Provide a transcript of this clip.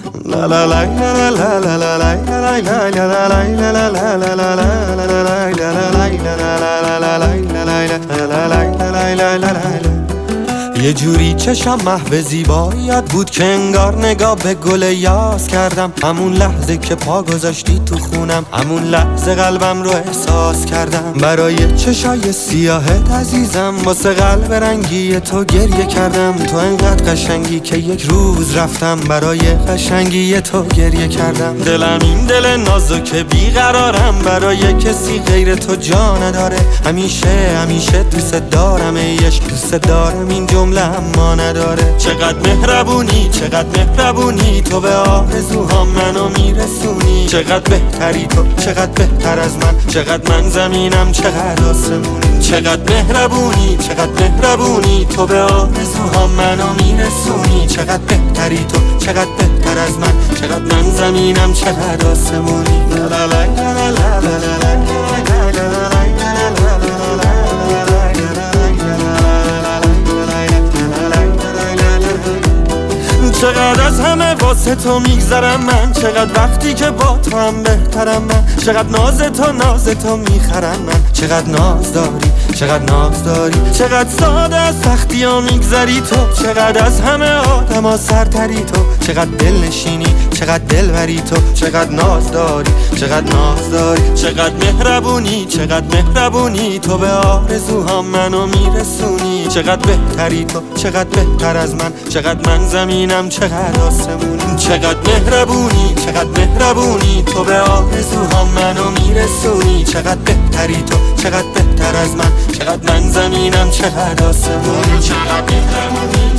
La la la la la la la la la la la la la. یه جوری چشم محو زیباییت بود که انگار نگاه به گل یاس کردم. همون لحظه که پا گذاشتی تو خونم، همون لحظه قلبم رو احساس کردم. برای چشای سیاهت عزیزم، واسه قلب رنگی تو گریه کردم. تو انقدر قشنگی که یک روز رفتم برای قشنگی تو گریه کردم. دلم این دل نازک بیقرارم، برای کسی غیر تو جا نداره. همیشه دوست دارم، ایش دوست دارم، این جمله اما نداره. چقدر مهربونی تو به آرزوهام منو میرسونی. چقدر بهتری تو، چقدر بهتر از من، چقدر من زمینم چقدر آسمونی. چقدر مهربونی تو به آرزوهام منو میرسونی. چقدر بهتری تو، چقدر بهتر از من، چقدر من زمینم چقدر آسمونی. لا لا لا لا لا لا لا. چقدر از همه واسه تو میگذرم من، چقدر وقتی که با تو هم بهترم من. چقدر ناز تو میخرم من، چقدر ناز داری، چقدر ساده از سختی ها میگذری تو. چقدر از همه آدم ها سرتری تو، چقدر دل نشینی، چقدر دل بری تو. چقدر ناز داری، چقدر مهربونی تو به آرزوهام منو میرسونی. چقدر بهتری تو، چقدر بهتر از من، چقدر من زمینم چقدر آسمونی. چقدر مهربونی تو به آرزوهام منو میرسونی. چقدر بهتری تو، چقدر بهتر از من، چقدر من زمینم چقدر آسمونی. چقدر مهربونی